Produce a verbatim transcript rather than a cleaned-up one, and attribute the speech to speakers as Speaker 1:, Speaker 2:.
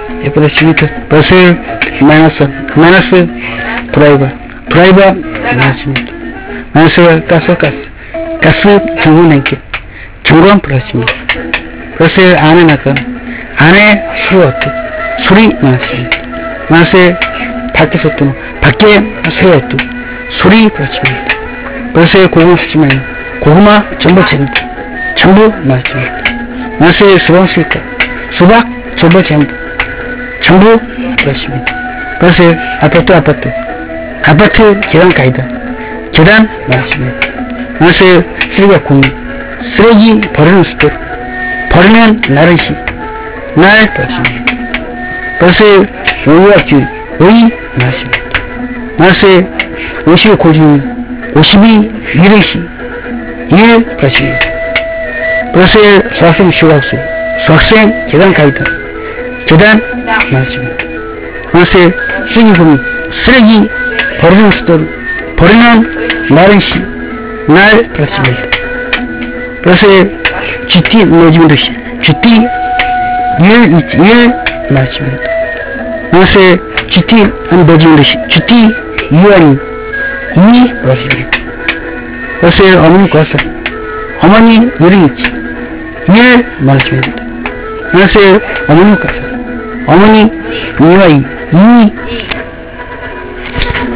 Speaker 1: 일 플러스 이 플러스 마이너스 마이너스 드라이버 드라이버 마이너스 일 마이너스 가스 가스 가스 전구 냉기 전구는 플러스입니다. 플러스 안에 나가 안에 수로 어떻게 소리 마이너스입니다. 마이너스 밖에서 또 밖에 소리 어떻게 소리 플러스입니다. 플러스 고구마 쓰지 마요. 고구마 전부 전부 전부 마이너스입니다. 마이너스 수박 쓸까 수박 전부 전부 전부 플러스입니다. 플러스 아파트 아파트 아파트 계단 가이다 계단 마이너스입니다. 마이너스 쓰레기가 공유 쓰레기 버리는 수도 버리는 날은 시 날 플러스입니다. 플러스 오이와 귤 오이 마이너스입니다. 마이너스 오십의 고중 오십이 일의 시 일 플러스입니다. 플러스 수학생 휴학수 수학생 계단 가이다 계단 마이너스입니다. 마이너스 쓰레기 공유 쓰레기 버리는 수도 버리는 날은 시 날 플러스입니다. 플러스 지티 내지면도 시 지티 일 일 마이너스입니다. 마이너스 지티 한 내지면도 시 지티 유한이 이 플러스입니다. 플러스 어머니 과서 어머니 일이 있지 일 마이너스입니다. 마이너스 어머니 과서 어머니 이와 이 이